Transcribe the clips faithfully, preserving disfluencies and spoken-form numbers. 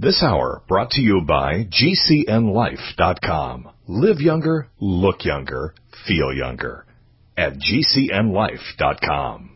This hour brought to you by G C N life dot com. Live younger, look younger, feel younger at G C N life dot com.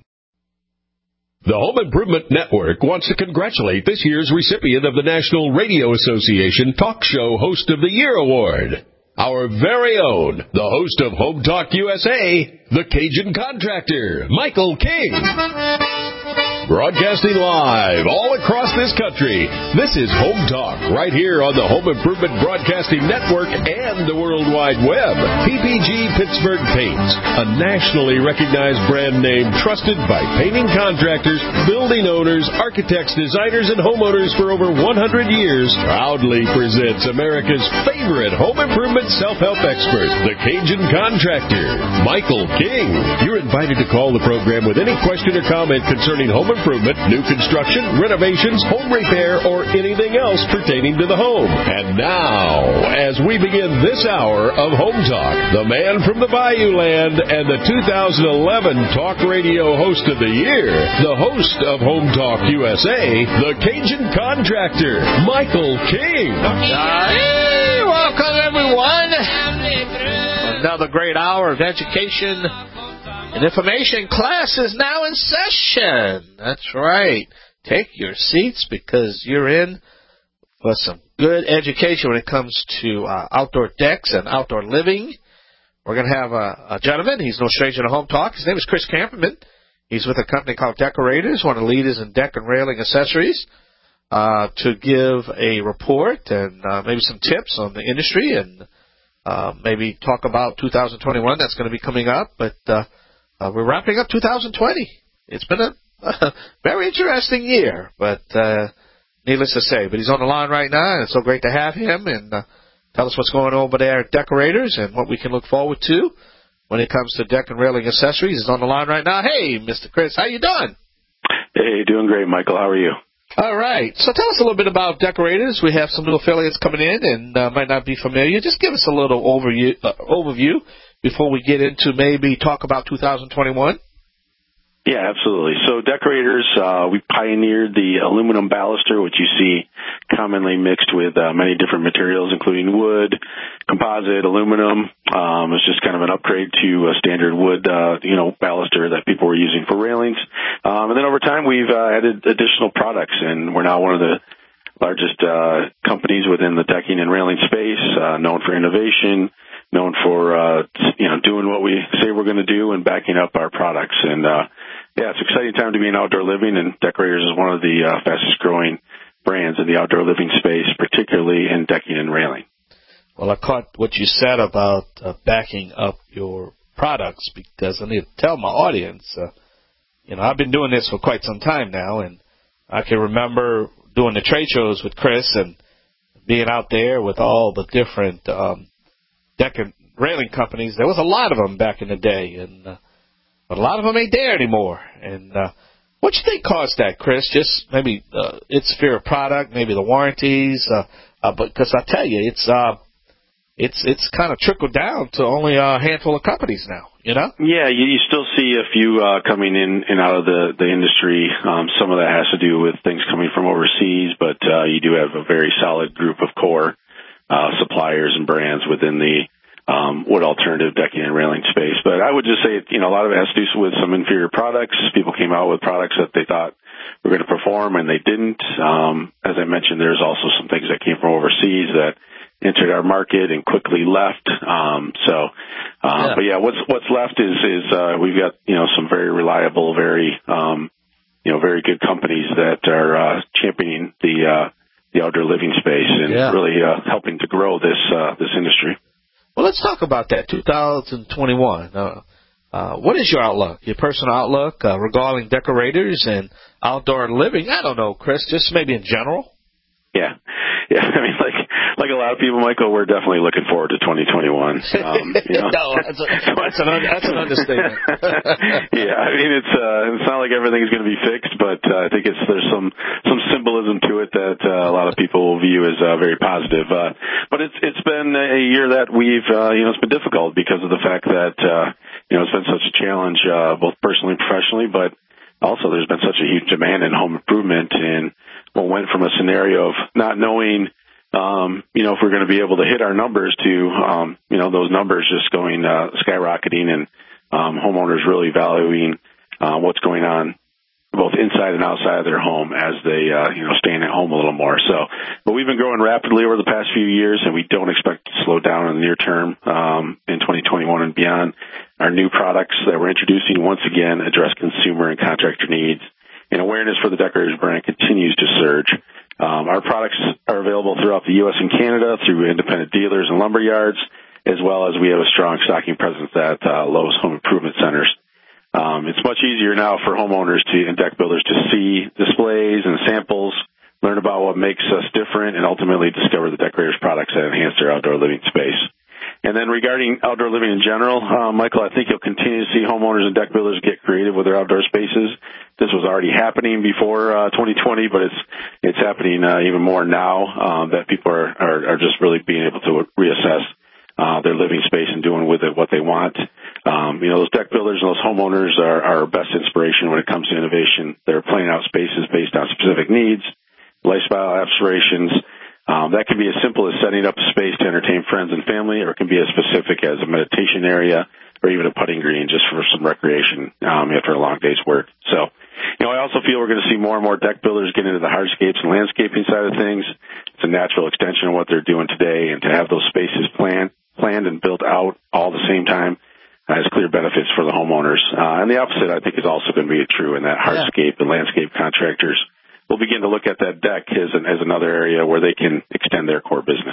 The Home Improvement Network wants to congratulate this year's recipient of the National Radio Association Talk Show Host of the Year Award. Our very own, the host of Home Talk U S A, the Cajun Contractor, Michael King. Broadcasting live all across this country, this is Home Talk right here on the Home Improvement Broadcasting Network and the World Wide Web. P P G Pittsburgh Paints, a nationally recognized brand name trusted by painting contractors, building owners, architects, designers, and homeowners for over one hundred years, proudly presents America's favorite home improvement self-help expert, the Cajun Contractor, Michael King. You're invited to call the program with any question or comment concerning home improvement, new construction, renovations, home repair, or anything else pertaining to the home. And now, as we begin this hour of Home Talk, the man from the Bayou Land and the two thousand eleven Talk Radio Host of the Year, the host of Home Talk U S A, the Cajun Contractor, Michael King. Hey, welcome everyone. Another great hour of education and information. Class is now in session. That's right. Take your seats because you're in for some good education when it comes to uh, outdoor decks and outdoor living. We're going to have a, a gentleman. He's no stranger to Home Talk. His name is Chris Camperman. He's with a company called Decorators, one of the leaders in deck and railing accessories, uh, to give a report and uh, maybe some tips on the industry and uh, maybe talk about two thousand twenty-one. That's going to be coming up, but uh, Uh, we're wrapping up two thousand twenty. It's been a, a very interesting year, but uh, needless to say. But he's on the line right now, and it's so great to have him and uh, tell us what's going on over there at Decorators and what we can look forward to when it comes to deck and railing accessories. He's on the line right now. Hey, Mister Chris, how you doing? Hey, doing great, Michael. How are you? All right. So tell us a little bit about Decorators. We have some new affiliates coming in and uh, might not be familiar. Just give us a little overview, uh, overview. Before we get into maybe talk about two thousand twenty-one? Yeah, absolutely. So Decorators, uh, we pioneered the aluminum baluster, which you see commonly mixed with uh, many different materials, including wood, composite, aluminum. Um, it's just kind of an upgrade to a standard wood, uh, you know, baluster that people were using for railings. Um, and then over time, we've uh, added additional products, and we're now one of the largest uh, companies within the decking and railing space, uh, known for innovation, known for, uh, you know, doing what we say we're going to do and backing up our products. And, uh, yeah, it's an exciting time to be in outdoor living, and Decorators is one of the uh, fastest growing brands in the outdoor living space, particularly in decking and railing. Well, I caught what you said about uh, backing up your products because I need to tell my audience, uh, you know, I've been doing this for quite some time now, and I can remember doing the trade shows with Chris and being out there with all the different um deck and railing companies. There was a lot of them back in the day, and uh, but a lot of them ain't there anymore. And uh, what do you think caused that, Chris? Just maybe uh, its fear of product, maybe the warranties, uh, uh, but because I tell you, it's uh, it's it's kind of trickled down to only a handful of companies now. You know? Yeah, you, you still see a few uh, coming in and out of the the industry. Um, some of that has to do with things coming from overseas, but uh, you do have a very solid group of core Uh, suppliers and brands within the um, wood alternative decking and railing space. But I would just say, you know, a lot of it has to do with some inferior products. People came out with products that they thought were going to perform, and they didn't. Um, as I mentioned, there's also some things that came from overseas that entered our market and quickly left. Um, so, um, yeah. But yeah, what's what's left is is uh, we've got, you know, some very reliable, very um, you know, very good companies that are uh, championing the uh, the outdoor living space and yeah. really uh, helping to grow this uh, this industry. Well, let's talk about that, two thousand twenty-one. Uh, uh, what is your outlook, your personal outlook uh, regarding Decorators and outdoor living? I don't know, Chris, just maybe in general. Yeah, yeah. I mean, like like a lot of people, Michael, we're definitely looking forward to twenty twenty-one. Um, you know? no, that's, a, that's, an, that's an understatement. Yeah, I mean, it's uh, it's not like everything's going to be fixed, but uh, I think it's there's some some symbolism to it that uh, a lot of people will view as uh, very positive. Uh, but it's it's been a year that we've uh, you know it's been difficult because of the fact that uh, you know it's been such a challenge uh, both personally and professionally, but also there's been such a huge demand in home improvement and well, went from a scenario of not knowing, um, you know, if we're going to be able to hit our numbers to, um, you know, those numbers just going uh, skyrocketing and um, homeowners really valuing uh, what's going on both inside and outside of their home as they, uh, you know, staying at home a little more. So, but we've been growing rapidly over the past few years, and we don't expect to slow down in the near term um, in twenty twenty-one and beyond. Our new products that we're introducing once again address consumer and contractor needs, and awareness for the Deckorators brand continues to surge. Um, our products are available throughout the U S and Canada through independent dealers and lumber yards, as well as we have a strong stocking presence at uh, Lowe's Home Improvement Centers. Um, it's much easier now for homeowners to, and deck builders to see displays and samples, learn about what makes us different, and ultimately discover the Deckorators products that enhance their outdoor living space. And then regarding outdoor living in general, uh, Michael, I think you'll continue to see homeowners and deck builders get creative with their outdoor spaces. This was already happening before uh, twenty twenty, but it's it's happening uh, even more now um, that people are, are, are just really being able to reassess uh, their living space and doing with it what they want. Um, you know, those deck builders and those homeowners are our best inspiration when it comes to innovation. They're planning out spaces based on specific needs, lifestyle aspirations. Um, that can be as simple as setting up a space to entertain friends and family, or it can be as specific as a meditation area or even a putting green just for some recreation um, after a long day's work. So, you know, I also feel we're going to see more and more deck builders get into the hardscapes and landscaping side of things. It's a natural extension of what they're doing today, and to have those spaces planned, planned and built out all at the same time has clear benefits for the homeowners. Uh, and the opposite, I think, is also going to be true in that hardscape and landscape contractors will begin to look at that deck as, an, as another area where they can extend their core business.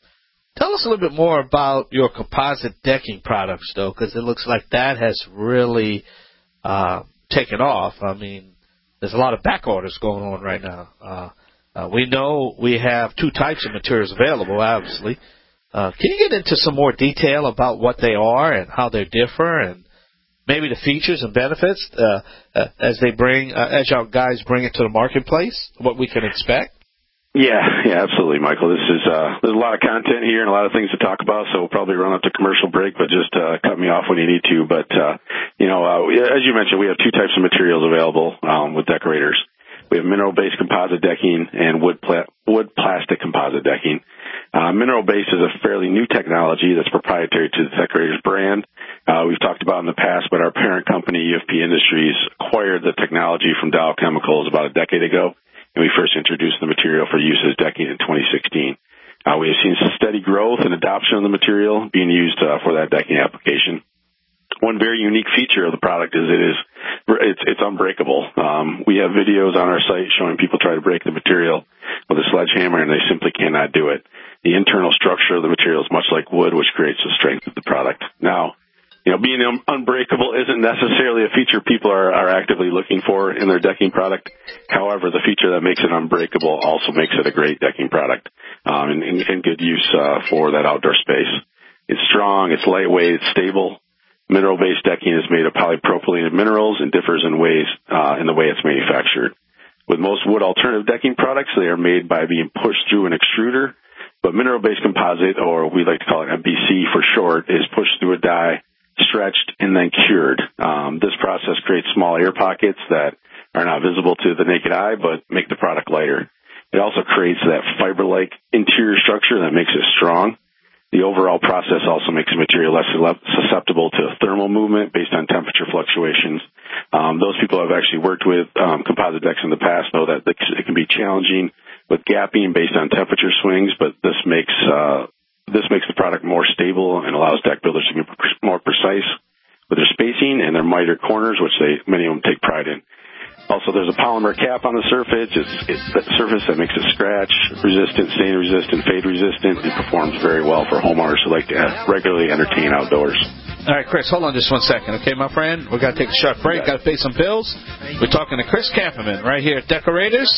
Tell us a little bit more about your composite decking products, though, because it looks like that has really uh, taken off. I mean, there's a lot of back orders going on right now. Uh, uh, we know we have two types of materials available, obviously. Uh, can you get into some more detail about what they are and how they differ, and maybe the features and benefits uh, uh, as they bring, uh, as y'all guys bring it to the marketplace, what we can expect? Yeah, yeah, absolutely, Michael. This is uh, there's a lot of content here and a lot of things to talk about, so we'll probably run up to commercial break, but just uh, cut me off when you need to. But uh, you know, uh, as you mentioned, we have two types of materials available um, with Deckorators. We have mineral-based composite decking and wood pla- wood plastic composite decking. Uh, mineral-based is a fairly new technology that's proprietary to the Deckorators brand. Uh, we've talked about in the past, but our parent company, U F P Industries, acquired the technology from Dow Chemicals about a decade ago, and we first introduced the material for use as decking in twenty sixteen. Uh, we have seen some steady growth and adoption of the material being used uh, for that decking application. One very unique feature of the product is it is it's, it's unbreakable. Um, we have videos on our site showing people try to break the material with a sledgehammer, and they simply cannot do it. The internal structure of the material is much like wood, which creates the strength of the product. Now, you know, being un- unbreakable isn't necessarily a feature people are, are actively looking for in their decking product. However, the feature that makes it unbreakable also makes it a great decking product um, and, and, and good use uh, for that outdoor space. It's strong, it's lightweight, it's stable. Mineral-based decking is made of polypropylene minerals and differs in ways uh, in the way it's manufactured. With most wood alternative decking products, they are made by being pushed through an extruder, but mineral-based composite, or we like to call it M B C for short, is pushed through a die, stretched, and then cured. Um, this process creates small air pockets that are not visible to the naked eye, but make the product lighter. It also creates that fiber-like interior structure that makes it strong. The overall process also makes the material less susceptible to thermal movement based on temperature fluctuations. Um, those people who have actually worked with um, composite decks in the past know that it can be challenging with gapping based on temperature swings, but this makes uh, this makes the product more stable and allows deck builders to be more precise with their spacing and their miter corners, which they many of them take pride in. Also, there's a polymer cap on the surface. It's, it's the surface that makes it scratch resistant, stain resistant, fade resistant. It performs very well for homeowners who like to regularly entertain outdoors. All right, Chris, hold on just one second, okay, my friend? We've got to take a short break. Got to pay some bills. We're talking to Chris Camperman right here at Deckorators.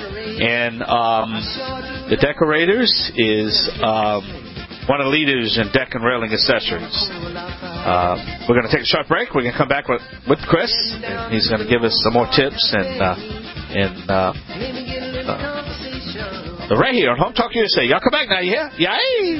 And um, the Deckorators is um, one of the leaders in deck and railing accessories. Uh, we're going to take a short break. We're going to come back with, with Chris, and he's going to give us some more tips and uh, and uh, uh, right here on Home Talk U S A. Y'all come back now, you hear? Yay!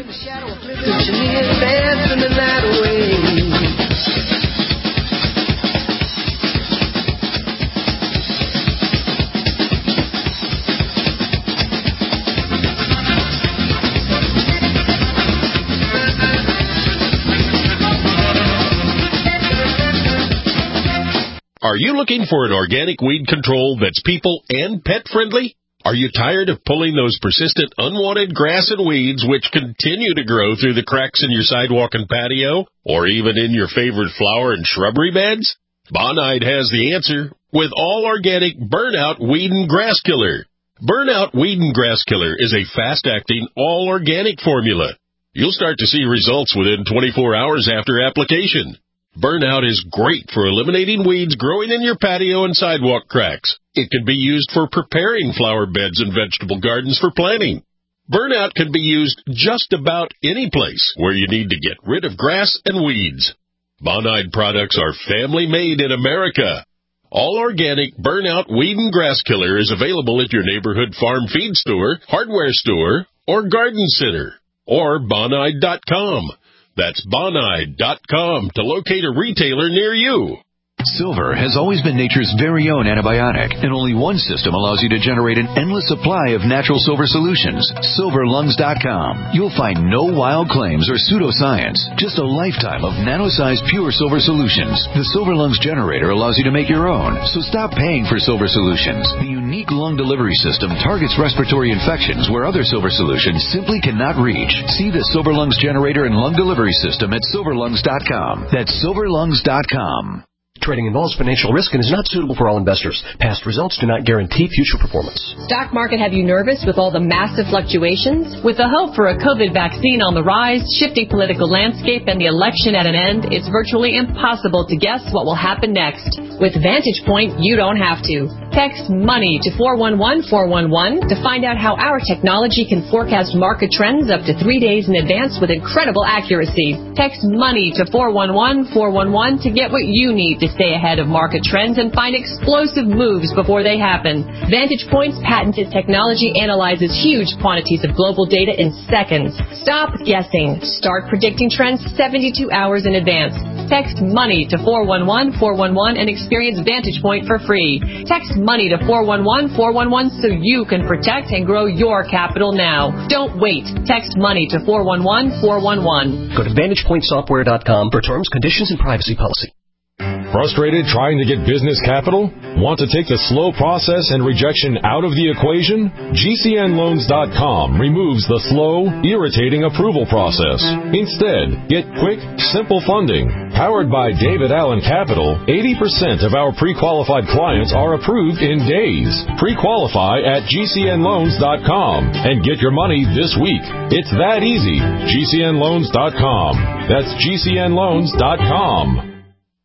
Are you looking for an organic weed control that's people and pet friendly? Are you tired of pulling those persistent unwanted grass and weeds which continue to grow through the cracks in your sidewalk and patio, or even in your favorite flower and shrubbery beds? Bonide has the answer with all organic Burnout Weed and Grass Killer. Burnout Weed and Grass Killer is a fast-acting, all-organic formula. You'll start to see results within twenty-four hours after application. Burnout is great for eliminating weeds growing in your patio and sidewalk cracks. It can be used for preparing flower beds and vegetable gardens for planting. Burnout can be used just about any place where you need to get rid of grass and weeds. Bonide products are family-made in America. All organic Burnout Weed and Grass Killer is available at your neighborhood farm feed store, hardware store, or garden center, or bonide dot com. That's bonide dot com to locate a retailer near you. Silver has always been nature's very own antibiotic, and only one system allows you to generate an endless supply of natural silver solutions. silver lungs dot com. You'll find no wild claims or pseudoscience, just a lifetime of nano-sized pure silver solutions. The Silver Lungs generator allows you to make your own, so stop paying for silver solutions. The unique lung delivery system targets respiratory infections where other silver solutions simply cannot reach. See the Silver Lungs generator and lung delivery system at silver lungs dot com. That's silver lungs dot com. Trading involves financial risk and is not suitable for all investors. Past results do not guarantee future performance. Stock market have you nervous with all the massive fluctuations? With the hope for a COVID vaccine on the rise, shifting political landscape, and the election at an end, it's virtually impossible to guess what will happen next. With Vantage Point, you don't have to. Text MONEY to four one one four one one to find out how our technology can forecast market trends up to three days in advance with incredible accuracy. Text MONEY to four one one four one one to get what you need to stay ahead of market trends and find explosive moves before they happen. Vantage Point's patented technology analyzes huge quantities of global data in seconds. Stop guessing. Start predicting trends seventy-two hours in advance. Text MONEY to four one one four one one and experience Vantage Point for free. Text MONEY to four one one four one one so you can protect and grow your capital now. Don't wait. Text MONEY to four one one four one one. Go to vantage point software dot com for terms, conditions, and privacy policy. Frustrated trying to get business capital? Want to take the slow process and rejection out of the equation? G C N loans dot com removes the slow, irritating approval process. Instead, get quick, simple funding. Powered by David Allen Capital, eighty percent of our pre-qualified clients are approved in days. Pre-qualify at G C N loans dot com and get your money this week. It's that easy. G C N loans dot com. That's G C N loans dot com.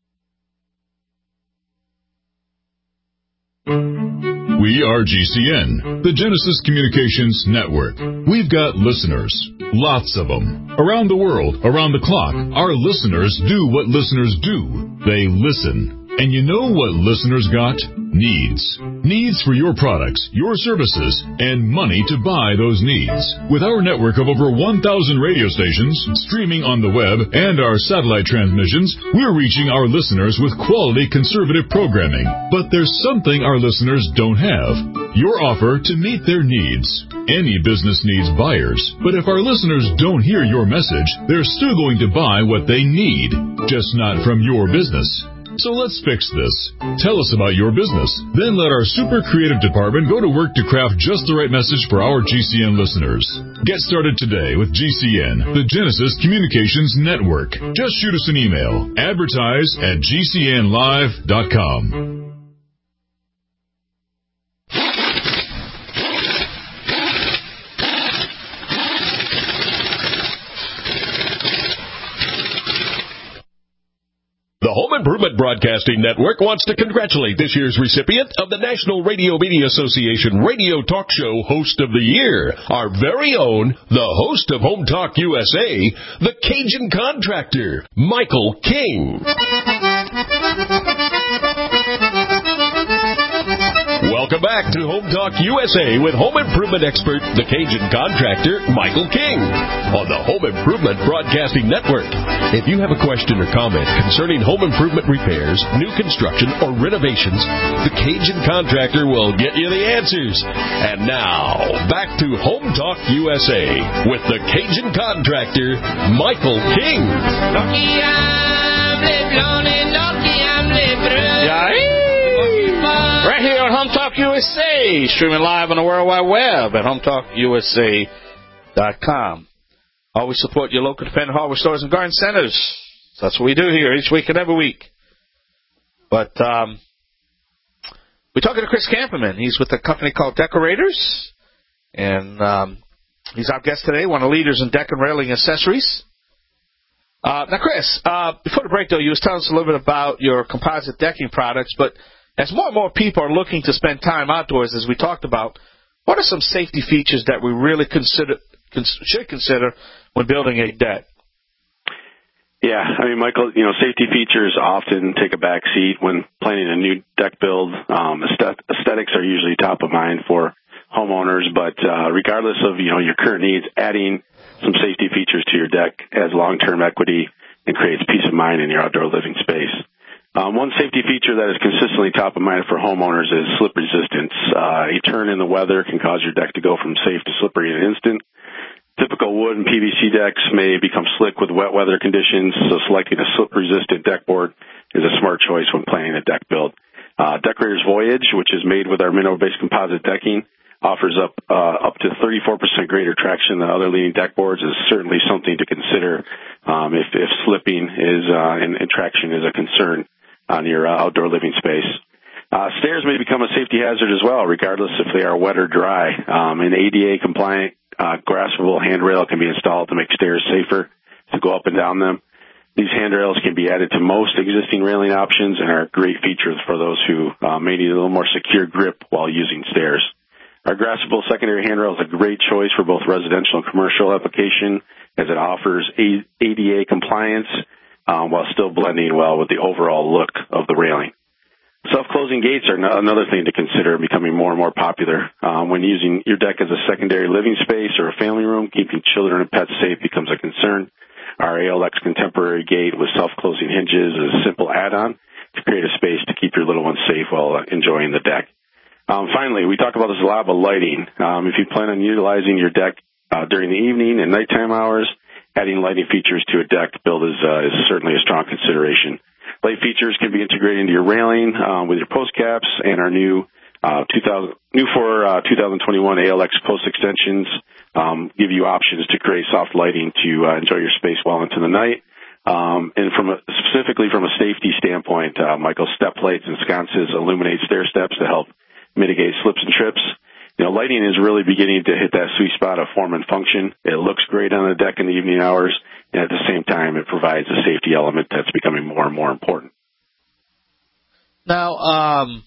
We are G C N, the Genesis Communications Network. We've got listeners, lots of them, around the world, around the clock. Our listeners do what listeners do. They listen. And you know what listeners got? Needs. Needs for your products, your services, and money to buy those needs. With our network of over one thousand radio stations, streaming on the web, and our satellite transmissions, we're reaching our listeners with quality conservative programming. But there's something our listeners don't have. Your offer to meet their needs. Any business needs buyers, but if our listeners don't hear your message, they're still going to buy what they need, just not from your business. So let's fix this. Tell us about your business. Then let our super creative department go to work to craft just the right message for our G C N listeners. Get started today with G C N, the Genesis Communications Network. Just shoot us an email. Advertise at G C N live dot com. The Home Improvement Broadcasting Network wants to congratulate this year's recipient of the National Radio Media Association Radio Talk Show Host of the Year, our very own, the host of Home Talk U S A, the Cajun Contractor, Michael King. Welcome back to Home Talk U S A with home improvement expert, the Cajun Contractor, Michael King, on the Home Improvement Broadcasting Network. If you have a question or comment concerning home improvement repairs, new construction, or renovations, the Cajun Contractor will get you the answers. And now, back to Home Talk U S A with the Cajun Contractor, Michael King. Yeah. right here on Home Talk U S A, streaming live on the World Wide Web at home talk u s a dot com. Always support your local independent hardware stores and garden centers. So that's what we do here each week and every week. But um, we're talking to Chris Camperman. He's with a company called Decorators, and um, he's our guest today, one of the leaders in deck and railing accessories. Uh, now, Chris, uh, before the break, though, you was telling us a little bit about your composite decking products, but as more and more people are looking to spend time outdoors, as we talked about, what are some safety features that we really consider cons- should consider when building a deck? Yeah, I mean, Michael, you know, safety features often take a back seat when planning a new deck build. Um, aesthetics are usually top of mind for homeowners, but uh, regardless of, you know, your current needs, adding some safety features to your deck adds long-term equity and creates peace of mind in your outdoor living space. Um, one safety feature that is consistently top of mind for homeowners is slip resistance. Uh, a turn in the weather can cause your deck to go from safe to slippery in an instant. Typical wood and P V C decks may become slick with wet weather conditions, so selecting a slip-resistant deck board is a smart choice when planning a deck build. Uh, Decorators Voyage, which is made with our mineral-based composite decking, offers up uh, up to thirty-four percent greater traction than other leading deck boards, is certainly something to consider um, if, if slipping is uh, and, and traction is a concern on your uh, outdoor living space. Uh, stairs may become a safety hazard as well, regardless if they are wet or dry. Um, an A D A-compliant uh, graspable handrail can be installed to make stairs safer to go up and down them. These handrails can be added to most existing railing options and are great features for those who uh, may need a little more secure grip while using stairs. Our graspable secondary handrail is a great choice for both residential and commercial application, as it offers A D A compliance um, while still blending well with the overall look of the railing. Self-closing gates are no- another thing to consider, becoming more and more popular. Um, when using your deck as a secondary living space or a family room, keeping children and pets safe becomes a concern. Our A L X Contemporary Gate with self-closing hinges is a simple add-on to create a space to keep your little ones safe while enjoying the deck. Um, finally, we talk about this a lot, but lighting. Um, if you plan on utilizing your deck uh, during the evening and nighttime hours, adding lighting features to a deck build is, uh, is certainly a strong consideration. Light features can be integrated into your railing um, with your post caps, and our new uh, two thousand, new for uh, twenty twenty-one A L X post extensions um, give you options to create soft lighting to uh, enjoy your space well into the night. Um, and from a, specifically from a safety standpoint, uh, Michael, step plates and sconces illuminate stair steps to help mitigate slips and trips. You know, lighting is really beginning to hit that sweet spot of form and function. It looks great on the deck in the evening hours, and at the same time, it provides a safety element that's becoming more and more important. Now, um,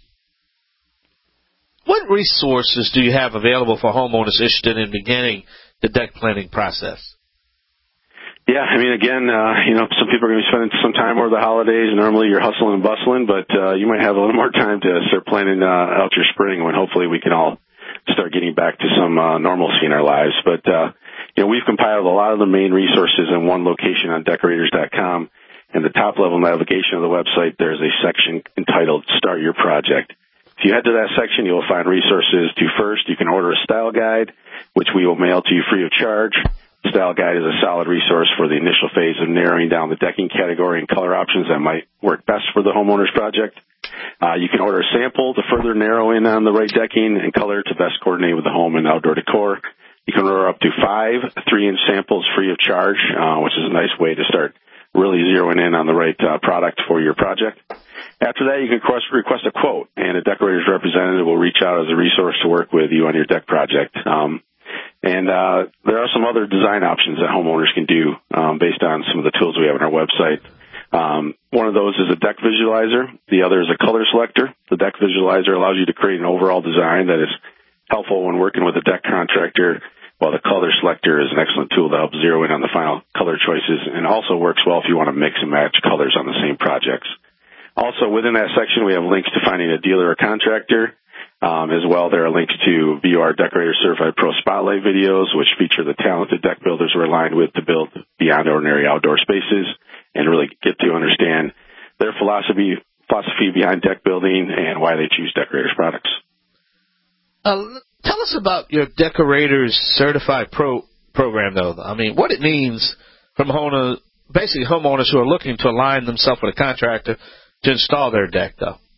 what resources do you have available for homeowners interested in beginning the deck planning process? Yeah, I mean, again, uh, you know, some people are going to be spending some time over the holidays. Normally you're hustling and bustling, but uh, you might have a little more time to start planning uh, out your spring when hopefully we can all start getting back to some uh, normalcy in our lives. But, uh, you know, we've compiled a lot of the main resources in one location on decorators dot com. In the top-level navigation of the website, there's a section entitled Start Your Project. If you head to that section, you'll find resources to first. You can order a style guide, which we will mail to you free of charge. The style guide is a solid resource for the initial phase of narrowing down the decking category and color options that might work best for the homeowner's project. Uh, you can order a sample to further narrow in on the right decking and color to best coordinate with the home and outdoor decor. You can order up to five three-inch samples free of charge, uh, which is a nice way to start really zeroing in on the right uh, product for your project. After that, you can request, request a quote, and a decorator's representative will reach out as a resource to work with you on your deck project. Um, and uh, there are some other design options that homeowners can do um, based on some of the tools we have on our website. Um, one of those is a deck visualizer. The other is a color selector. The deck visualizer allows you to create an overall design that is helpful when working with a deck contractor, while the color selector is an excellent tool to help zero in on the final color choices and also works well if you want to mix and match colors on the same projects. Also, within that section, we have links to finding a dealer or contractor. Um, as well, there are links to view our Decorator Certified Pro Spotlight videos, which feature the talented deck builders we're aligned with to build beyond ordinary outdoor spaces, and really get to understand their philosophy philosophy behind deck building and why they choose Decorators products. Uh, tell us about your Decorators Certified Pro program, though. I mean, what it means from homeowners, basically homeowners who are looking to align themselves with a contractor to install their deck, though.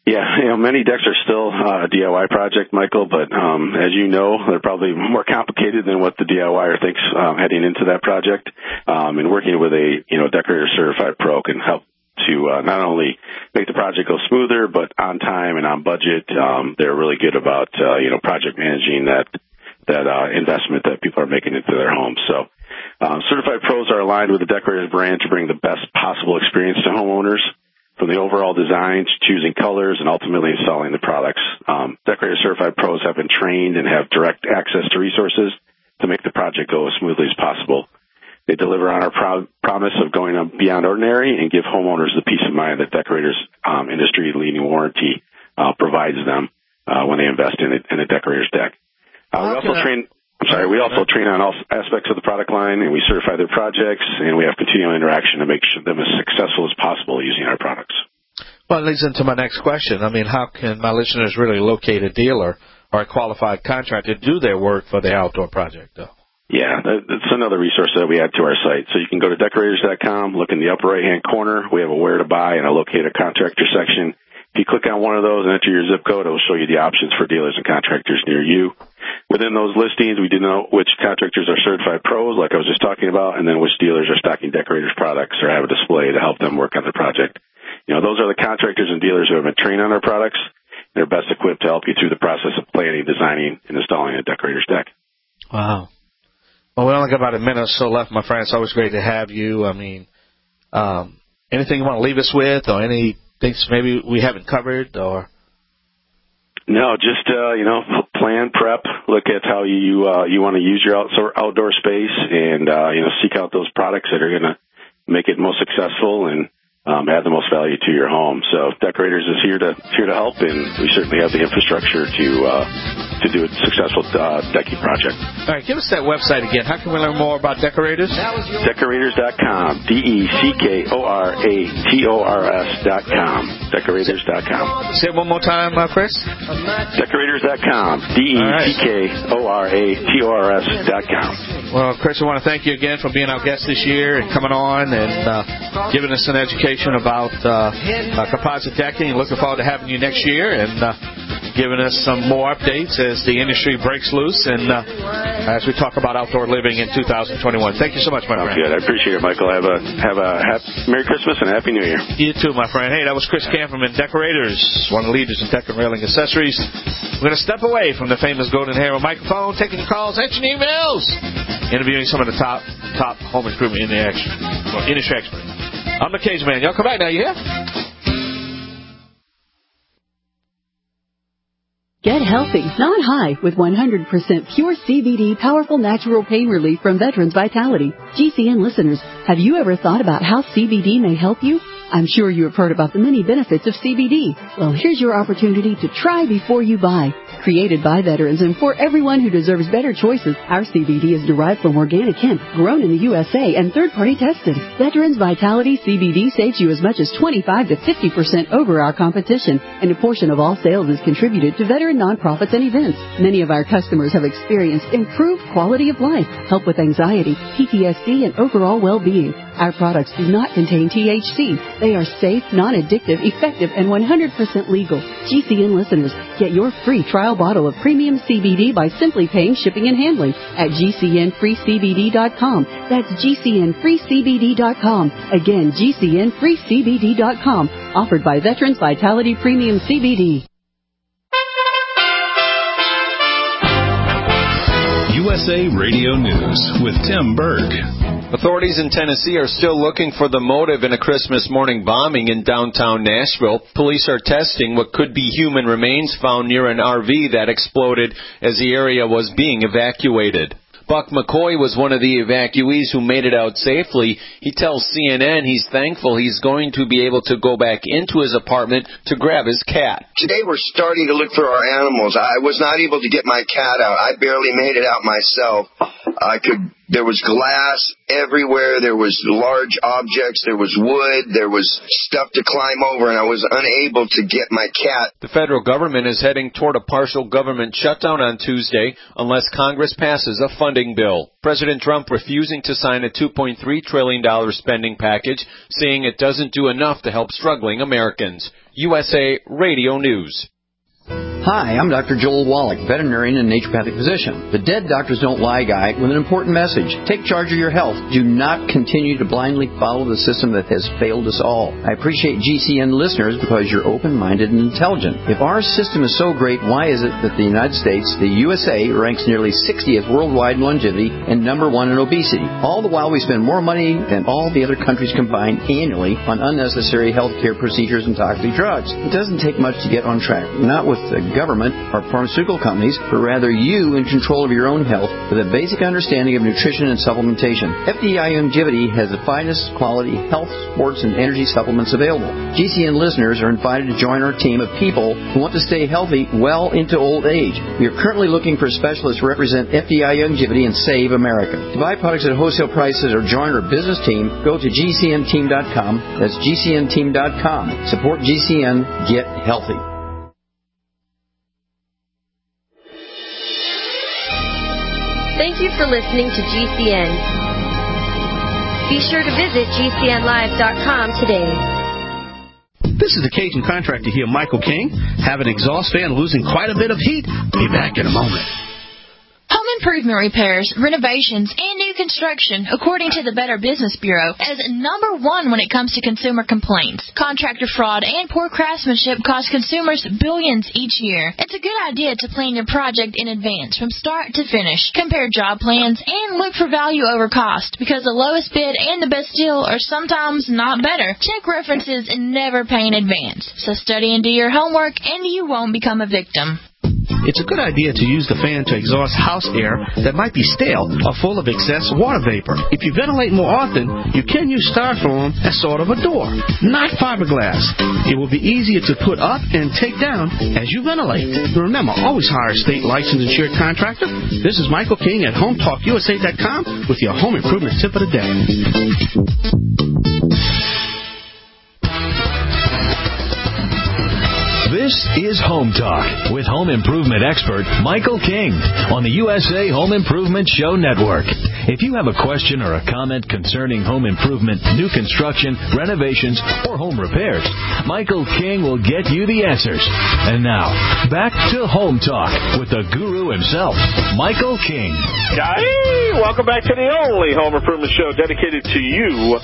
Yeah, you know, many decks are still uh, a D I Y project, Michael, but um, as you know, they're probably more complicated than what the DIYer thinks um, heading into that project. Um, and working with a, you know, Decorator Certified Pro can help to uh, not only make the project go smoother, but on time and on budget. Um, they're really good about, uh, you know, project managing that that uh, investment that people are making into their homes. So um, Certified Pros are aligned with the Decorators brand to bring the best possible experience to homeowners, from the overall design to choosing colors and ultimately installing the products. Um, Decorator Certified Pros have been trained and have direct access to resources to make the project go as smoothly as possible. They deliver on our pro- promise of going beyond ordinary and give homeowners the peace of mind that Decorators um, industry-leading warranty uh, provides them uh, when they invest in a, in a Decorator's deck. Uh, we also train... I'm sorry, we also train on all aspects of the product line, and we certify their projects, and we have continual interaction to make sure them as successful as possible using our products. Well, it leads into my next question. I mean, how can my listeners really locate a dealer or a qualified contractor to do their work for the outdoor project, though? Yeah, that's another resource that we add to our site. So you can go to Decorators dot com, look in the upper right-hand corner. We have a Where to Buy and a Locate a Contractor section. If you click on one of those and enter your zip code, it will show you the options for dealers and contractors near you. Within those listings, we denote which contractors are certified pros, like I was just talking about, and then which dealers are stocking Decorators products or have a display to help them work on their project. You know, those are the contractors and dealers who have been trained on our products. They're best equipped to help you through the process of planning, designing, and installing a Decorator's deck. Wow. Well, we only got about a minute or so left, my friend. It's always great to have you. I mean, um, anything you want to leave us with, or any things maybe we haven't covered, or? No, just, uh, you know, plan, prep, look at how you, uh, you want to use your outdoor, outdoor space and, uh, you know, seek out those products that are going to make it most successful and, um, add the most value to your home. So Decorators is here to, here to help, and we certainly have the infrastructure to, uh, to do a successful, uh, decking project. All right, give us that website again. How can we learn more about Decorators? Decorators dot com. D E C K O R A T O R S dot com. Decorators dot com. Say it one more time, uh, Chris. Decorators dot com. D E C K O R A T O R S dot com. Well, Chris, I want to thank you again for being our guest this year and coming on and uh, giving us an education about uh, uh, composite decking. Looking forward to having you next year and uh, giving us some more updates as the industry breaks loose and uh, as we talk about outdoor living in two thousand twenty-one. Thank you so much, my friend. Good. I appreciate it, Michael. Have a have a happy, Merry Christmas and Happy New Year. You too, my friend. Hey, that was Chris Camperman, Decorators, one of the leaders in deck and railing accessories. We're going to step away from the famous Golden Arrow microphone, taking calls, answering emails, interviewing some of the top top home improvement industry, well, industry experts. I'm the Cage Man. Y'all come back now, you hear? Get healthy, not high, with one hundred percent pure C B D powerful natural pain relief from Veterans Vitality. G C N listeners, have you ever thought about how C B D may help you? I'm sure you have heard about the many benefits of C B D. Well, here's your opportunity to try before you buy. Created by veterans and for everyone who deserves better choices, our C B D is derived from organic hemp, grown in the U S A and third-party tested. Veterans Vitality C B D saves you as much as twenty-five to fifty percent over our competition, and a portion of all sales is contributed to veteran nonprofits and events. Many of our customers have experienced improved quality of life, help with anxiety, P T S D, and overall well-being. Our products do not contain T H C. They are safe, non-addictive, effective, and one hundred percent legal. G C N listeners, get your free trial bottle of premium C B D by simply paying shipping and handling at G C N free C B D dot com. That's G C N free C B D dot com. Again, G C N free C B D dot com. Offered by Veterans Vitality Premium C B D. U S A Radio News with Tim Berg. Authorities in Tennessee are still looking for the motive in a Christmas morning bombing in downtown Nashville. Police are testing what could be human remains found near an R V that exploded as the area was being evacuated. Buck McCoy was one of the evacuees who made it out safely. He tells C N N he's thankful he's going to be able to go back into his apartment to grab his cat. Today we're starting to look for our animals. I was not able to get my cat out. I barely made it out myself. I could, there was glass everywhere. There was large objects. There was wood. There was stuff to climb over, and I was unable to get my cat. The federal government is heading toward a partial government shutdown on Tuesday unless Congress passes a funding bill. President Trump refusing to sign a two point three trillion dollars spending package, saying it doesn't do enough to help struggling Americans. U S A Radio News. Hi, I'm Doctor Joel Wallach, veterinarian and naturopathic physician. The Dead Doctors Don't Lie guy with an important message. Take charge of your health. Do not continue to blindly follow the system that has failed us all. I appreciate G C N listeners because you're open-minded and intelligent. If our system is so great, why is it that the United States, the U S A, ranks nearly sixtieth worldwide in longevity and number one in obesity? All the while we spend more money than all the other countries combined annually on unnecessary health care procedures and toxic drugs. It doesn't take much to get on track. Not with the government or pharmaceutical companies, but rather you in control of your own health with a basic understanding of nutrition and supplementation. F D I Longevity has the finest quality health, sports, and energy supplements available. G C N listeners are invited to join our team of people who want to stay healthy well into old age. We are currently looking for specialists to represent F D I Longevity and Save America. To buy products at wholesale prices or join our business team, go to G C N team dot com. That's G C N team dot com. Support G C N. Get healthy. Thank you for listening to G C N. Be sure to visit G C N live dot com today. This is the Cajun contractor here, Michael King. Have an exhaust fan losing quite a bit of heat? Be back in a moment. Home improvement repairs, renovations, and new construction, according to the Better Business Bureau, is number one when it comes to consumer complaints. Contractor fraud and poor craftsmanship cost consumers billions each year. It's a good idea to plan your project in advance from start to finish. Compare job plans and look for value over cost, because the lowest bid and the best deal are sometimes not better. Check references and never pay in advance. So study and do your homework, and you won't become a victim. It's a good idea to use the fan to exhaust house air that might be stale or full of excess water vapor. If you ventilate more often, you can use styrofoam as sort of a door, not fiberglass. It will be easier to put up and take down as you ventilate. Remember, always hire a state licensed insured contractor. This is Michael King at home talk U S A dot com with your home improvement tip of the day. This is Home Talk with home improvement expert Michael King on the U S A Home Improvement Show Network. If you have a question or a comment concerning home improvement, new construction, renovations, or home repairs, Michael King will get you the answers. And now, back to Home Talk with the guru himself, Michael King. Hey, welcome back to the only home improvement show dedicated to you,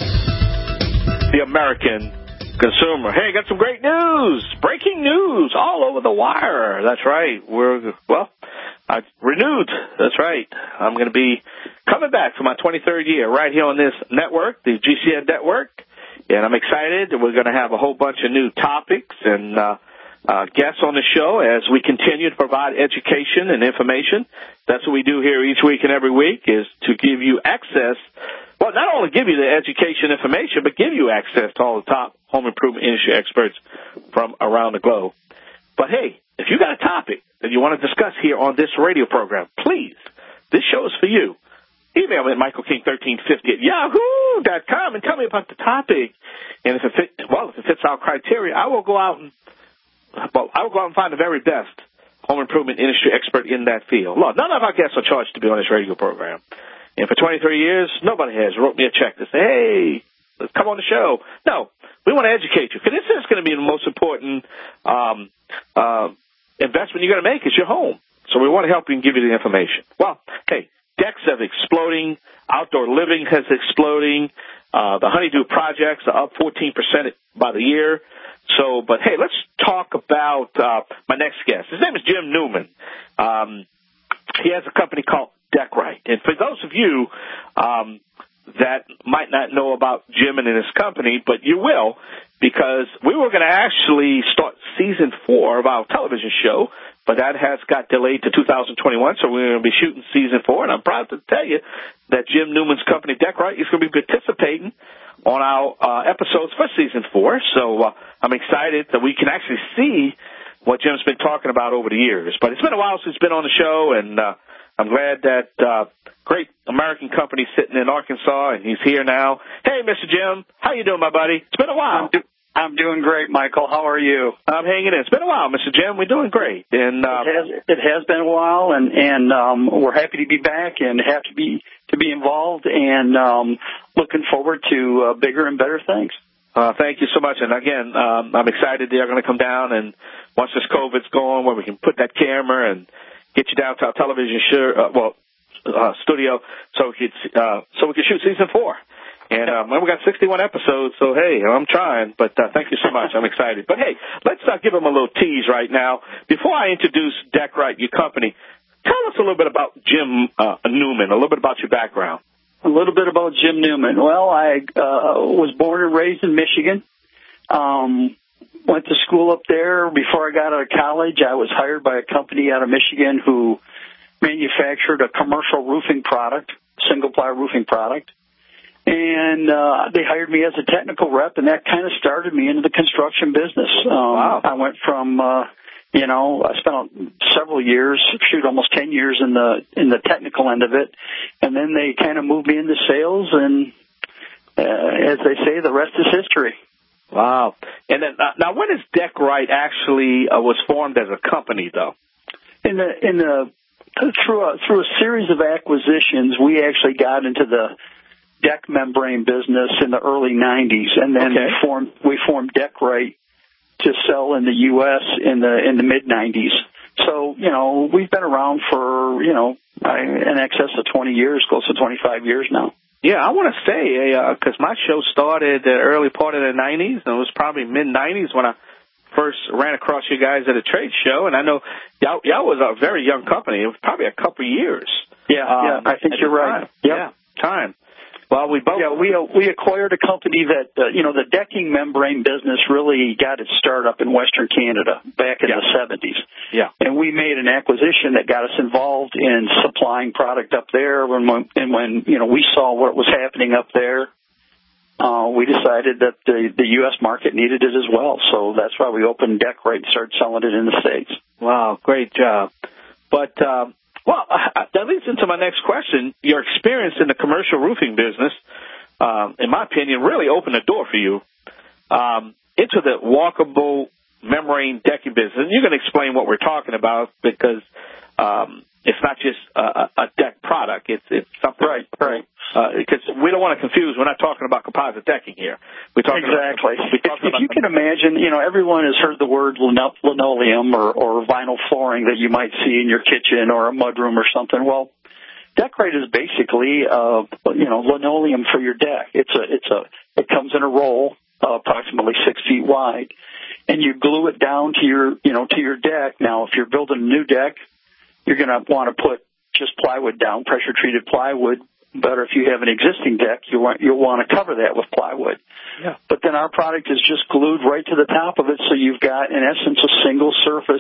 the American consumer. Hey, got some great news. Breaking news all over the wire. That's right. We're, well, I renewed. That's right. I'm going to be coming back for my twenty-third year right here on this network, the G C N network. And I'm excited that we're going to have a whole bunch of new topics and uh, uh, guests on the show as we continue to provide education and information. That's what we do here each week and every week, is to give you access. Well, not only give you the education information, but give you access to all the top home improvement industry experts from around the globe. But, hey, if you got a topic that you want to discuss here on this radio program, please, this show is for you. Email me at michael king thirteen fifty at yahoo dot com and tell me about the topic. And if it fit, well, if it fits our criteria, I will go out and well, I will go out and find the very best home improvement industry expert in that field. Look, none of our guests are charged to be on this radio program. And for twenty-three years, nobody has wrote me a check to say, hey, let's come on the show. No, we want to educate you, because this is going to be the most important um, uh, investment you're going to make is your home. So we want to help you and give you the information. Well, hey, decks are exploding. Outdoor living has exploding. Uh, the Honeydew projects are up fourteen percent by the year. So, but, hey, let's talk about uh, my next guest. His name is Jim Newman. Um, he has a company called DeckRight. And for those of you um, that might not know about Jim and his company, but you will, because we were going to actually start season four of our television show, but that has got delayed to two thousand twenty-one, so we're going to be shooting season four. And I'm proud to tell you that Jim Newman's company, DeckRight, is going to be participating on our uh, episodes for season four. So uh, I'm excited that we can actually see what Jim's been talking about over the years. But it's been a while since he's been on the show, and uh, I'm glad that uh, great American company sitting in Arkansas, and he's here now. Hey, Mister Jim, how you doing, my buddy? It's been a while. I'm, do- I'm doing great, Michael. How are you? I'm hanging in. It's been a while, Mister Jim. We're doing great. And uh, it has it has been a while, and and um, we're happy to be back and have to be to be involved, and um, looking forward to uh, bigger and better things. Uh, thank you so much. And again, um, I'm excited they're going to come down, and once this COVID's gone, where we can put that camera and get you down to our television show, uh, well, uh, studio, so we could uh, so we could shoot season four. And um, we got sixty-one episodes, so hey, I'm trying. But uh, thank you so much. I'm excited. But hey, let's uh, give them a little tease right now. Before I introduce Deckrite, your company, tell us a little bit about Jim uh, Newman, a little bit about your background. A little bit about Jim Newman. Well, I uh, was born and raised in Michigan. Um, went to school up there. Before I got out of college, I was hired by a company out of Michigan who manufactured a commercial roofing product, single-ply roofing product. And uh, they hired me as a technical rep, and that kind of started me into the construction business. Um, wow. I went from... Uh, You know, I spent several years, shoot, almost ten years in the in the technical end of it, and then they kind of moved me into sales, and uh, as they say, the rest is history. Wow! And then uh, now, when is Deckrite actually uh, was formed as a company, though? In the in the through a, through a series of acquisitions, we actually got into the deck membrane business in the early nineties, and then okay. formed we formed Deckrite to sell in the U S in the in the mid nineties. So, you know, we've been around for, you know, in excess of twenty years, close to twenty-five years now. Yeah, I want to say, because uh, my show started the early part of the nineties, and it was probably mid nineties when I first ran across you guys at a trade show, and I know y'all, y'all was a very young company. It was probably a couple of years. Yeah, um, yeah, I think you're right. Yep. Yeah, time. Well, we both yeah we uh, we acquired a company that uh, you know the decking membrane business really got its start up in Western Canada back in yeah. the seventies. Yeah, and we made an acquisition that got us involved in supplying product up there. When and when you know we saw what was happening up there, uh, we decided that the the U S market needed it as well. So that's why we opened Deckrite and started selling it in the States. Wow, great job. But um, Well, that leads into my next question. Your experience in the commercial roofing business, um, in my opinion, really opened the door for you um, into the walkable membrane decking business. And you're going to explain what we're talking about because um, it's not just a, a deck product. It's it's something. Right, right. Because uh, we don't want to confuse. We're not talking about composite decking here. We're talking exactly. About, we're talking if, about if you can imagine, you know, everyone has heard the word linoleum or, or vinyl flooring that you might see in your kitchen or a mudroom or something. Well, Deckrite is basically, uh, you know, linoleum for your deck. It's a, it's a, it comes in a roll, uh, approximately six feet wide, and you glue it down to your, you know, to your deck. Now, if you're building a new deck, you're going to want to put just plywood down, pressure treated plywood. Better if you have an existing deck, you want, you'll want to cover that with plywood. Yeah. But then our product is just glued right to the top of it, so you've got, in essence, a single surface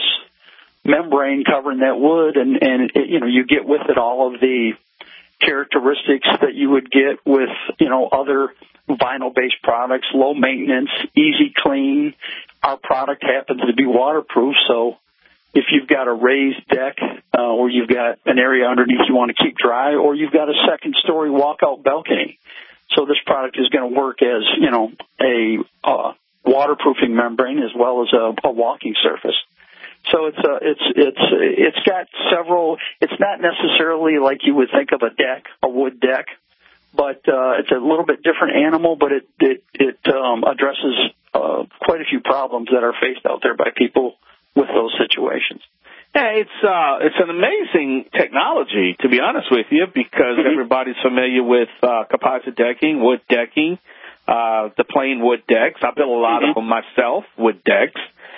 membrane covering that wood, and, and it, you know, you get with it all of the characteristics that you would get with, you know, other vinyl-based products, low maintenance, easy clean. Our product happens to be waterproof, so if you've got a raised deck uh, or you've got an area underneath you want to keep dry, or you've got a second-story walkout balcony. So this product is going to work as, you know, a uh, waterproofing membrane as well as a, a walking surface. So it's a, it's it's it's got several. It's not necessarily like you would think of a deck, a wood deck, but uh, it's a little bit different animal. But it it it um, addresses uh, quite a few problems that are faced out there by people with those situations. Yeah, it's uh, it's an amazing technology, to be honest with you, because mm-hmm. everybody's familiar with uh, composite decking, wood decking, uh, the plain wood decks. I built a lot mm-hmm. of them myself, wood decks,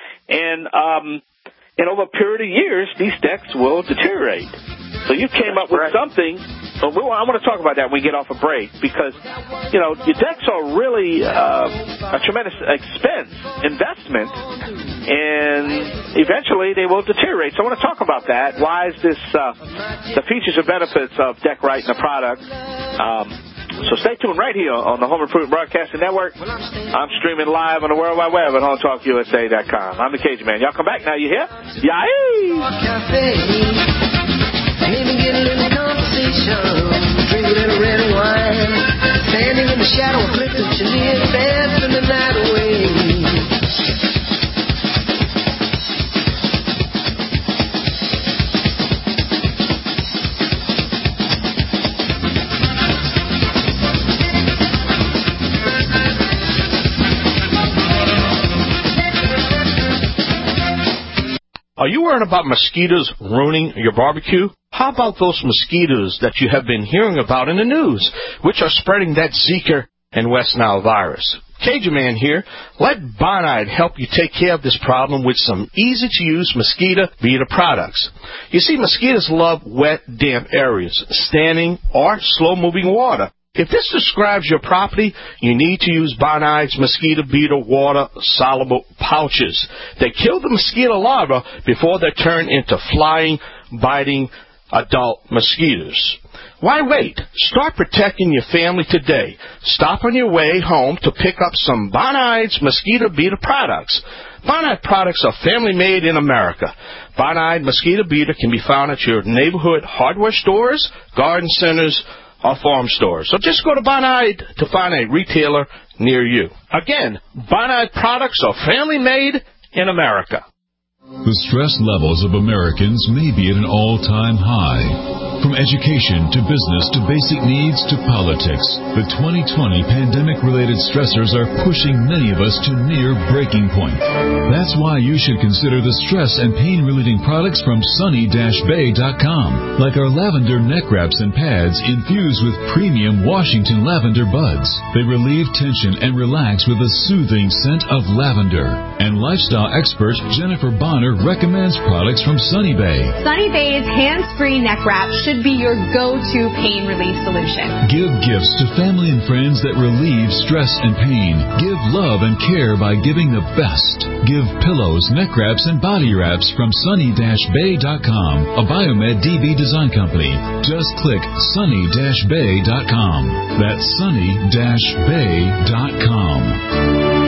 and um, and over a period of years, these decks will deteriorate. So you came up with right. something. But we, I want to talk about that when we get off a break because, you know, your decks are really uh, a tremendous expense, investment, and eventually they will deteriorate. So I want to talk about that. Why is this, uh, the features and benefits of Deckrite and the product. Um, so stay tuned right here on the Home Improvement Broadcasting Network. I'm streaming live on the World Wide Web at home talk U S A dot com. I'm the Cajun Man. Y'all come back now. You hear? Yay! Maybe get a little conversation. vacation, drink a little red wine, standing in the shadow of Clifton Chenier, dancing the night away. Are you worried about mosquitoes ruining your barbecue? How about those mosquitoes that you have been hearing about in the news, which are spreading that Zika and West Nile virus? Cajun Man here. Let Bonide help you take care of this problem with some easy-to-use mosquito beater products. You see, mosquitoes love wet, damp areas, standing or slow-moving water. If this describes your property, you need to use Bonide's mosquito beater water soluble pouches. They kill the mosquito larvae before they turn into flying, biting adult mosquitoes. Why wait? Start protecting your family today. Stop on your way home to pick up some Bonide's mosquito beater products. Bonide products are family-made in America. Bonide mosquito beater can be found at your neighborhood hardware stores, garden centers, or farm stores. So just go to Bonide to find a retailer near you. Again, Bonide products are family-made in America. The stress levels of Americans may be at an all-time high. From education to business to basic needs to politics, the twenty twenty pandemic-related stressors are pushing many of us to near breaking point. That's why you should consider the stress and pain-relieving products from sunny dash bay dot com, like our lavender neck wraps and pads infused with premium Washington lavender buds. They relieve tension and relax with a soothing scent of lavender. And lifestyle expert Jennifer Bonner recommends products from Sunny Bay. Sunny Bay's hands-free neck wrap should be your go-to pain relief solution. Give gifts to family and friends that relieve stress and pain. Give love and care by giving the best. Give pillows, neck wraps, and body wraps from sunny dash bay dot com, a Biomed D B design company. Just click sunny dash bay dot com. That's sunny dash bay dot com.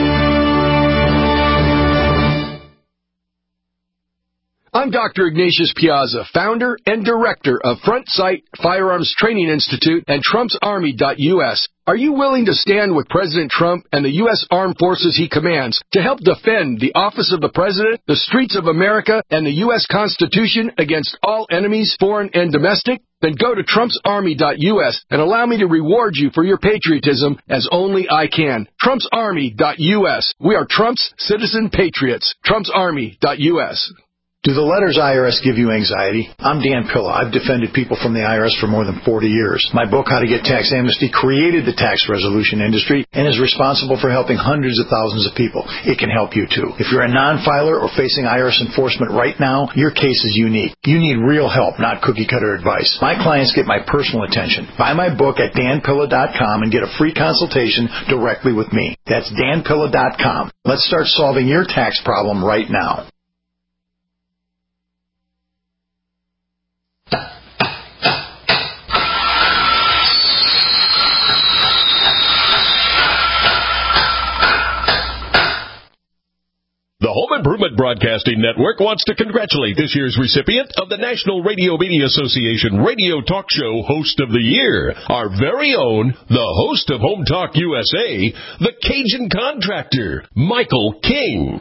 I'm Doctor Ignatius Piazza, founder and director of Front Sight Firearms Training Institute and Trump's Army dot U S. Are you willing to stand with President Trump and the U S Armed Forces he commands to help defend the office of the President, the streets of America, and the U S Constitution against all enemies, foreign and domestic? Then go to Trump's Army dot U S and allow me to reward you for your patriotism as only I can. Trump's Army dot U S. We are Trump's citizen patriots. Trump's Army dot U S. Do the letters I R S give you anxiety? I'm Dan Pilla. I've defended people from the I R S for more than forty years. My book, How to Get Tax Amnesty, created the tax resolution industry and is responsible for helping hundreds of thousands of people. It can help you, too. If you're a non-filer or facing I R S enforcement right now, your case is unique. You need real help, not cookie-cutter advice. My clients get my personal attention. Buy my book at dan pilla dot com and get a free consultation directly with me. That's dan pilla dot com. Let's start solving your tax problem right now. The Home Improvement Broadcasting Network wants to congratulate this year's recipient of the National Radio Media Association Radio Talk Show Host of the Year, our very own, the host of Home Talk U S A, the Cajun Contractor, Michael King.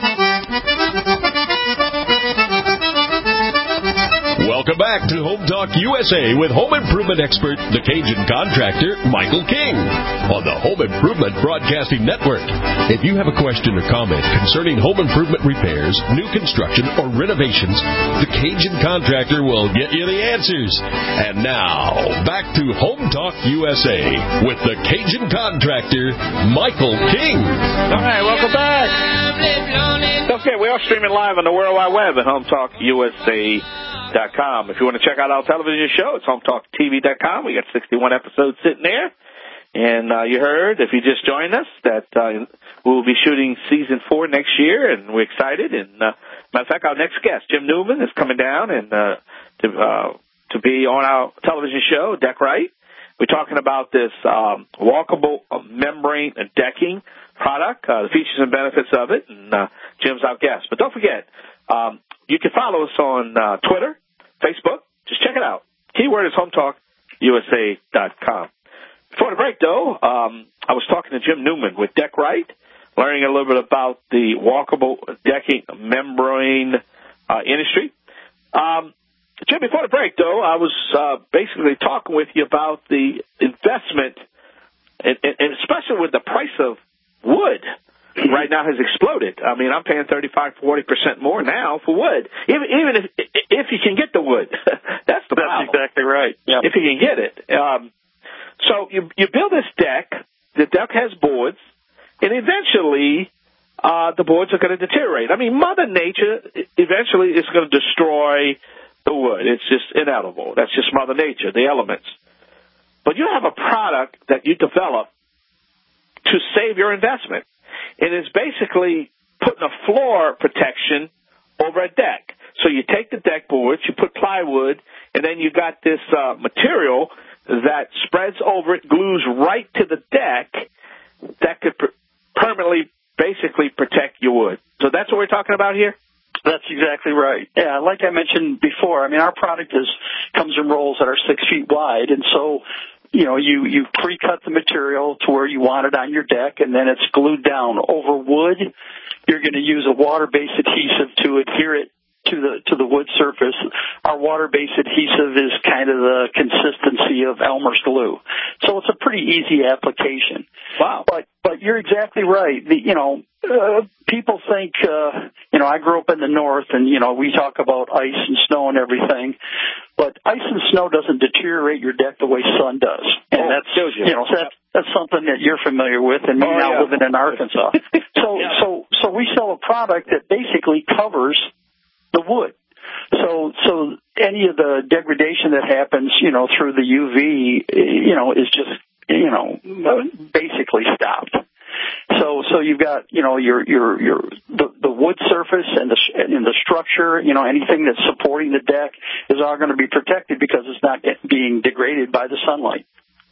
Welcome back to Home Talk U S A with home improvement expert, the Cajun Contractor, Michael King, on the Home Improvement Broadcasting Network. If you have a question or comment concerning home improvement repairs, new construction, or renovations, the Cajun Contractor will get you the answers. And now, back to Home Talk U S A with the Cajun Contractor, Michael King. All right, welcome back. Don't forget, we are streaming live on the World Wide Web at home talk U S A dot com. If you want to check out our television show, it's home talk T V dot com. We got sixty-one episodes sitting there. And uh, you heard, if you just joined us, that uh, we'll be shooting season four next year, and we're excited. And uh, matter of fact, our next guest, Jim Newman, is coming down and uh, to uh, to be on our television show, Deck Right. We're talking about this um, walkable membrane decking product, uh, the features and benefits of it, and uh, Jim's our guest. But don't forget, um, you can follow us on uh, Twitter, Facebook. Just check it out. Keyword is home talk U S A dot com. Before the break, though, um, I was talking to Jim Newman with Deck Right, learning a little bit about the walkable decking membrane uh, industry. Um, Jim, before the break, though, I was uh, basically talking with you about the investment, and, and especially with the price of wood right now has exploded. I mean, I'm paying thirty-five, forty percent more now for wood, even even if if you can get the wood. That's the problem. That's exactly right. Yep. If you can get it. Um, so you you build this deck. The deck has boards, and eventually uh, the boards are going to deteriorate. I mean, Mother Nature eventually is going to destroy the wood. It's just inevitable. That's just Mother Nature, the elements. But you have a product that you develop to save your investment. It is basically putting a floor protection over a deck. So you take the deck boards, you put plywood, and then you got this uh, material that spreads over it, glues right to the deck that could per- permanently basically protect your wood. So that's what we're talking about here? That's exactly right. Yeah, like I mentioned before, I mean, our product is comes in rolls that are six feet wide, and so you know, you, you pre-cut the material to where you want it on your deck, and then it's glued down. Over wood, you're going to use a water-based adhesive to adhere it to the to the wood surface. Our water-based adhesive is kind of the consistency of Elmer's glue. So it's a pretty easy application. Wow. But but you're exactly right. The, you know, uh, people think, uh, you know, I grew up in the north, and, you know, we talk about ice and snow and everything. But ice and snow doesn't deteriorate your deck the way sun does. And oh, that's, you. you know, that's, that's something that you're familiar with, and me oh, now yeah. living in Arkansas. so, yeah. so, so we sell a product that basically covers the wood. So, so any of the degradation that happens, you know, through the U V, you know, is just, you know, basically stopped. So, so you've got, you know, your, your, your, the, the wood surface and the, and the structure, you know, anything that's supporting the deck is all going to be protected because it's not being degraded by the sunlight.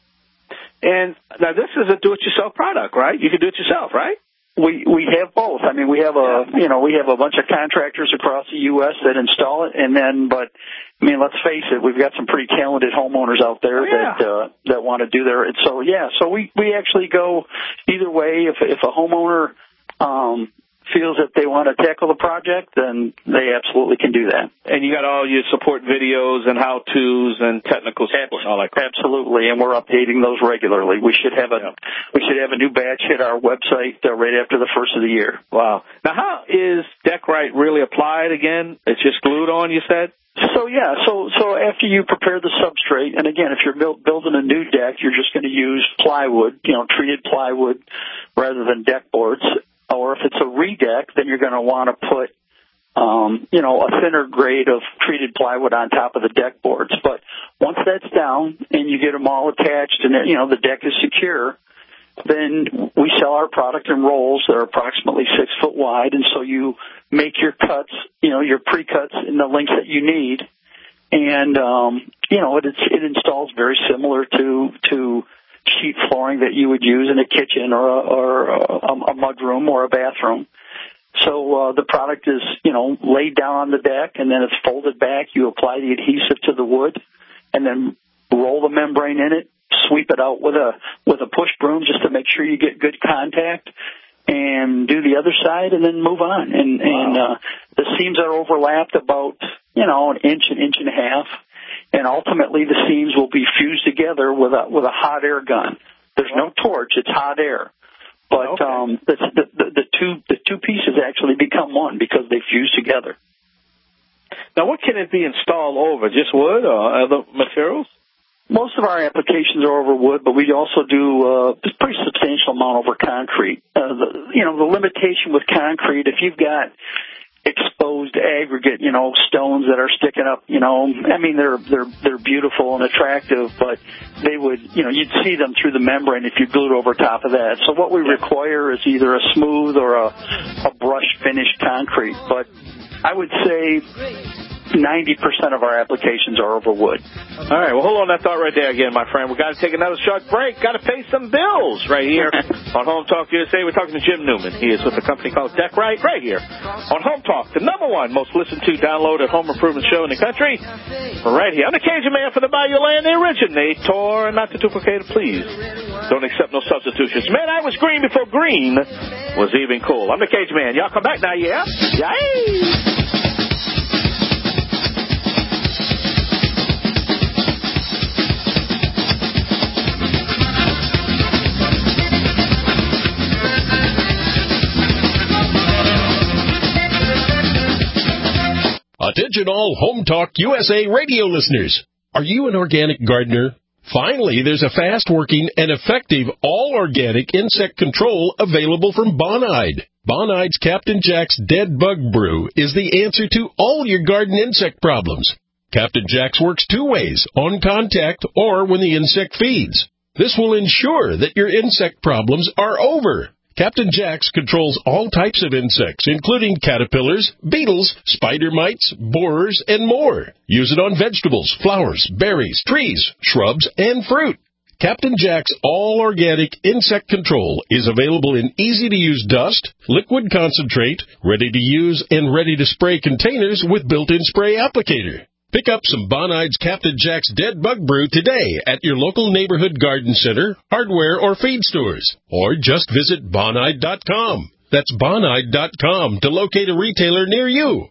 And now this is a do-it-yourself product, right? You can do it yourself, right? We we have both. I mean, we have a you know we have a bunch of contractors across the U S that install it, and then but I mean, let's face it, we've got some pretty talented homeowners out there oh, yeah. that uh, that want to do their. And so yeah, so we we actually go either way. If if a homeowner um, feels that they want to tackle the project, then they absolutely can do that. And you got all your support videos and how-tos and technical support and all that. Absolutely, and we're updating those regularly. We should have a yeah. we should have a new batch hit our website uh, right after the first of the year. Wow. Now, how is Deck Right really applied again? It's just glued on, you said? So, yeah, so so after you prepare the substrate, and again, if you're build, building a new deck, you're just going to use plywood, you know, treated plywood rather than deck boards. Or if it's a redeck, then you're going to want to put, um, you know, a thinner grade of treated plywood on top of the deck boards. But once that's down and you get them all attached and, you know, the deck is secure, then we sell our product in rolls that are approximately six foot wide. And so you make your cuts, you know, your pre-cuts in the lengths that you need. And, um, you know, it, it installs very similar to, to, sheet flooring that you would use in a kitchen or a, or a, a mudroom or a bathroom. So uh, the product is, you know, laid down on the deck, and then it's folded back. You apply the adhesive to the wood, and then roll the membrane in it, sweep it out with a with a push broom just to make sure you get good contact, and do the other side, and then move on. And, wow. and uh, the seams are overlapped about, you know, an inch, an inch and a half. And ultimately, the seams will be fused together with a with a hot air gun. There's no torch; it's hot air. But okay. um, the, the, the, the two the two pieces actually become one because they fuse together. Now, what can it be installed over? Just wood or other materials? Most of our applications are over wood, but we also do uh, a pretty substantial amount over concrete. Uh, the, you know, the limitation with concrete, if you've got exposed aggregate, you know, stones that are sticking up, you know, I mean, they're they're they're beautiful and attractive, but they would, you know, you'd see them through the membrane if you glued over top of that. So what we require is either a smooth or a, a brush finished concrete. But I would say, ninety percent of our applications are over wood. All right, well, hold on that thought right there again, my friend. We've got to take another short break. Got to pay some bills right here on Home Talk U S A. We're talking to Jim Newman. He is with a company called Deck Right, right here on Home Talk, the number one most listened to, downloaded home improvement show in the country. Right here. I'm the Cajun Man for the Bayou Land, the originator, not to duplicate it, please. Don't accept no substitutions. Man, I was green before green was even cool. I'm the Cajun Man. Y'all come back now, yeah? Yay! Attention all Home Talk U S A radio listeners. Are you an organic gardener? Finally, there's a fast-working and effective all-organic insect control available from Bonide. Bonide's Captain Jack's Dead Bug Brew is the answer to all your garden insect problems. Captain Jack's works two ways, on contact or when the insect feeds. This will ensure that your insect problems are over. Captain Jack's controls all types of insects, including caterpillars, beetles, spider mites, borers, and more. Use it on vegetables, flowers, berries, trees, shrubs, and fruit. Captain Jack's all-organic insect control is available in easy-to-use dust, liquid concentrate, ready-to-use and ready-to-spray containers with built-in spray applicator. Pick up some Bonide's Captain Jack's Dead Bug Brew today at your local neighborhood garden center, hardware, or feed stores. Or just visit Bonide dot com. That's Bonide dot com to locate a retailer near you.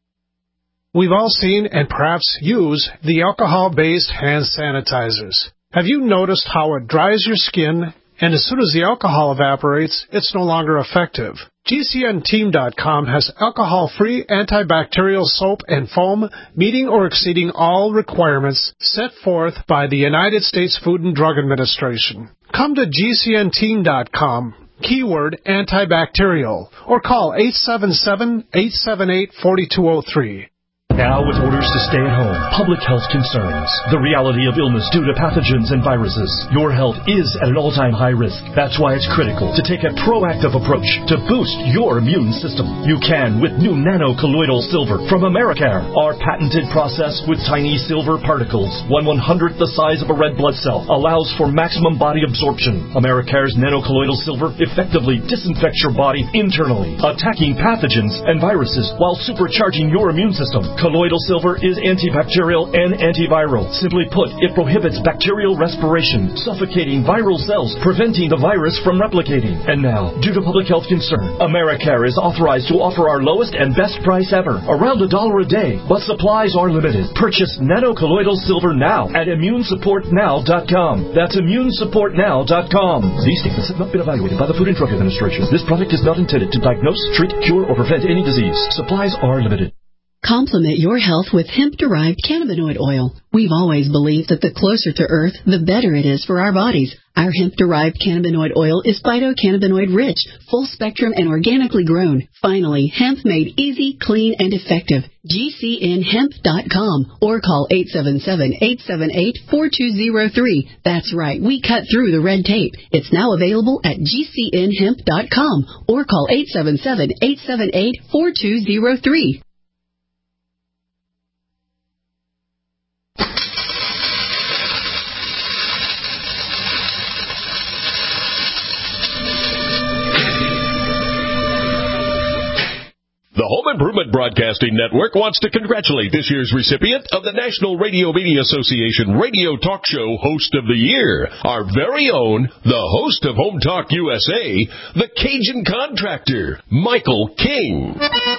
We've all seen and perhaps use the alcohol-based hand sanitizers. Have you noticed how it dries your skin, and as soon as the alcohol evaporates, it's no longer effective? G C N team dot com has alcohol-free antibacterial soap and foam meeting or exceeding all requirements set forth by the United States Food and Drug Administration. Come to G C N team dot com, keyword antibacterial, or call eight seven seven, eight seven eight, four two zero three. Now, with orders to stay at home, public health concerns, the reality of illness due to pathogens and viruses, your health is at an all-time high risk. That's why it's critical to take a proactive approach to boost your immune system. You can with new nano-colloidal silver from Americare. Our patented process with tiny silver particles, one one-hundredth the size of a red blood cell, allows for maximum body absorption. Americare's nano-colloidal silver effectively disinfects your body internally, attacking pathogens and viruses while supercharging your immune system. Colloidal silver is antibacterial and antiviral. Simply put, it prohibits bacterial respiration, suffocating viral cells, preventing the virus from replicating. And now, due to public health concern, Americare is authorized to offer our lowest and best price ever, around a dollar a day, but supplies are limited. Purchase nano-colloidal silver now at immune support now dot com. That's immune support now dot com. These statements have not been evaluated by the Food and Drug Administration. This product is not intended to diagnose, treat, cure, or prevent any disease. Supplies are limited. Complement your health with hemp-derived cannabinoid oil. We've always believed that the closer to Earth, the better it is for our bodies. Our hemp-derived cannabinoid oil is phytocannabinoid-rich, full-spectrum, and organically grown. Finally, hemp made easy, clean, and effective. G C N hemp dot com or call eight seven seven, eight seven eight, four two zero three. That's right, we cut through the red tape. It's now available at G C N hemp dot com or call eight seven seven, eight seven eight, four two zero three. The Home Improvement Broadcasting Network wants to congratulate this year's recipient of the National Radio Media Association Radio Talk Show Host of the Year, our very own, the host of Home Talk U S A, the Cajun Contractor, Michael King.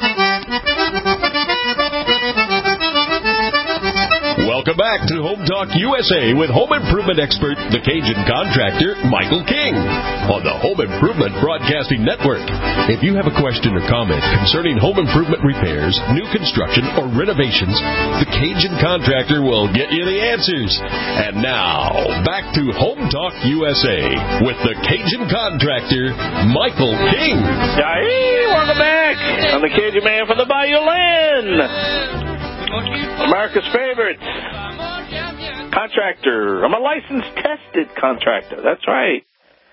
Welcome back to Home Talk U S A with home improvement expert, the Cajun Contractor, Michael King, on the Home Improvement Broadcasting Network. If you have a question or comment concerning home improvement repairs, new construction, or renovations, the Cajun Contractor will get you the answers. And now, back to Home Talk U S A with the Cajun Contractor, Michael King. Hey, welcome back. I'm the Cajun Man from the Bayou Land. America's favorite contractor. I'm a licensed, tested contractor. That's right.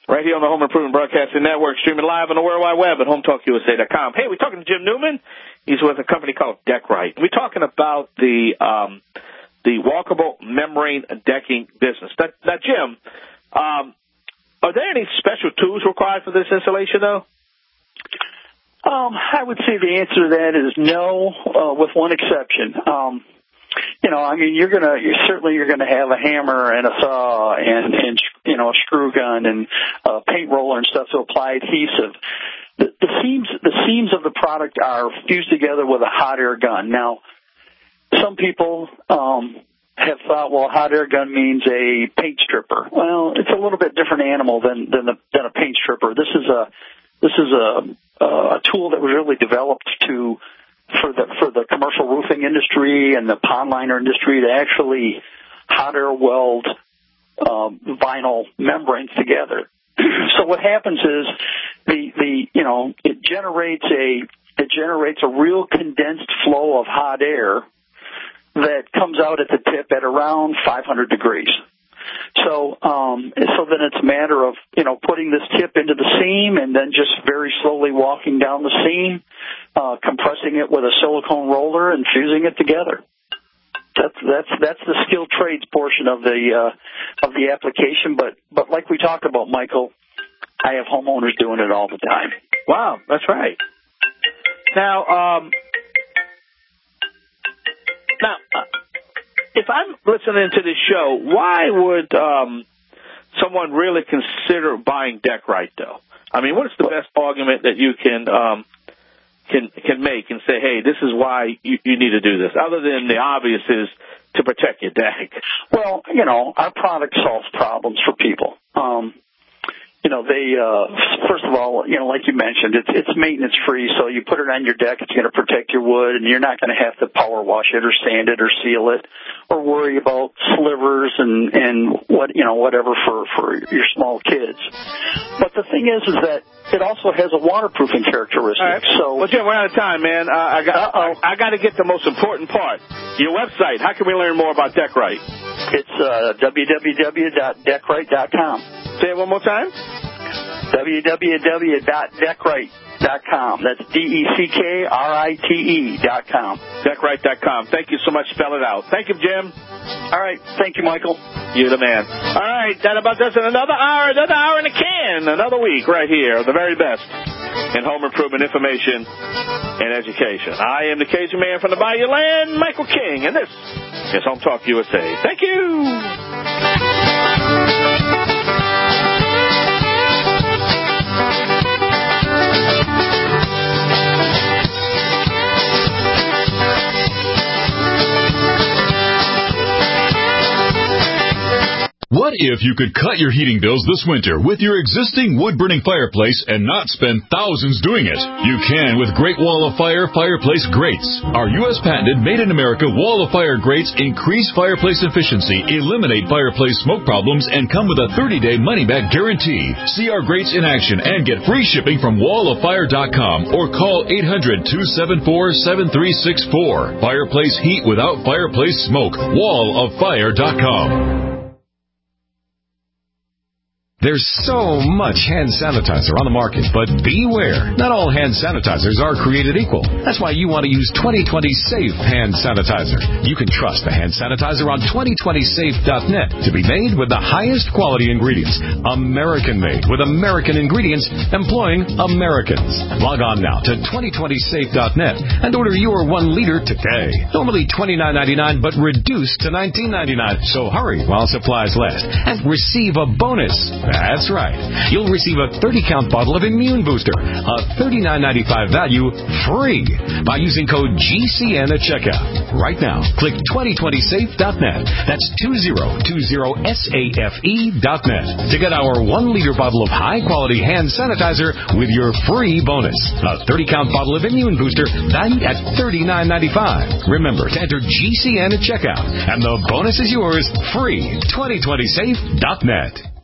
right here on the Home Improvement Broadcasting Network, streaming live on the World Wide Web at home talk u s a dot com. Hey, we're talking to Jim Newman. He's with a company called Deckrite. We're talking about the um, the walkable membrane decking business. Now, now Jim, um, are there any special tools required for this installation, though? Um, I would say the answer to that is no, uh, with one exception. Um, you know, I mean, you're gonna, you're certainly you're gonna have a hammer and a saw and, and you know, a screw gun and a paint roller and stuff to apply adhesive. The, the seams, the seams of the product are fused together with a hot air gun. Now, some people um, have thought, well, a hot air gun means a paint stripper. Well, it's a little bit different animal than than, the, than a paint stripper. This is a this is a, a tool that was really developed to for the for the commercial roofing industry and the pond liner industry to actually hot air weld um, vinyl membranes together. So what happens is the the you know it generates a it generates a real condensed flow of hot air that comes out at the tip at around five hundred degrees. So um, so then it's a matter of you know putting this tip into the seam and then just very slowly walking down the seam, uh, compressing it with a silicone roller and fusing it together. That's that's that's the skilled trades portion of the uh, of the application. But but like we talked about, Michael, I have homeowners doing it all the time. Wow, that's right. Now, um, now, uh, if I'm listening to this show, why would um, someone really consider buying Deckrite, though? I mean, what's the best argument that you can um, can can make and say, hey, this is why you, you need to do this, other than the obvious is to protect your deck? Well, you know, our product solves problems for people. Um, you know, they, uh, first of all, you know, like you mentioned, it's, it's maintenance free, so you put it on your deck, it's going to protect your wood, and you're not going to have to power wash it or sand it or seal it or worry about slivers and, and what, you know, whatever for, for your small kids. But the thing is, is that it also has a waterproofing characteristic. All right. So, well, Jim, we're out of time, man. Uh, I got, I, I got to get the most important part. Your website. How can we learn more about Deckrite? It's uh, w w w dot deckrite dot com. Say it one more time. w w w dot deckrite dot com. That's D E C K R I T E dot com. Deckrite dot com. Thank you so much. Spell it out. Thank you, Jim. All right. Thank you, Michael. You're the man. All right. That about does it. Another hour, another hour in a can. Another week right here. The very best in home improvement information and education. I am the Cajun man from the Bayou Land, Michael King, and this is Home Talk U S A. Thank you. What if you could cut your heating bills this winter with your existing wood-burning fireplace and not spend thousands doing it? You can with Great Wall of Fire fireplace grates. Our U S patented made-in-America Wall of Fire grates increase fireplace efficiency, eliminate fireplace smoke problems, and come with a thirty-day money-back guarantee. See our grates in action and get free shipping from wall of fire dot com or call eight hundred, two seven four, seven three six four. Fireplace heat without fireplace smoke. wall of fire dot com. There's so much hand sanitizer on the market, but beware. Not all hand sanitizers are created equal. That's why you want to use twenty twenty Safe Hand Sanitizer. You can trust the hand sanitizer on twenty twenty safe dot net to be made with the highest quality ingredients. American-made with American ingredients employing Americans. Log on now to twenty twenty safe dot net and order your one liter today. Normally twenty-nine ninety-nine, but reduced to nineteen ninety-nine. So hurry while supplies last and receive a bonus. That's right. You'll receive a thirty count bottle of Immune Booster, a thirty-nine ninety-five value, free by using code G C N at checkout. Right now, click twenty twenty safe dot net. That's two zero two zero safe dot net to get our one liter bottle of high-quality hand sanitizer with your free bonus. A thirty count bottle of Immune Booster valued at thirty-nine ninety-five. Remember to enter G C N at checkout, and the bonus is yours free. twenty twenty safe dot net.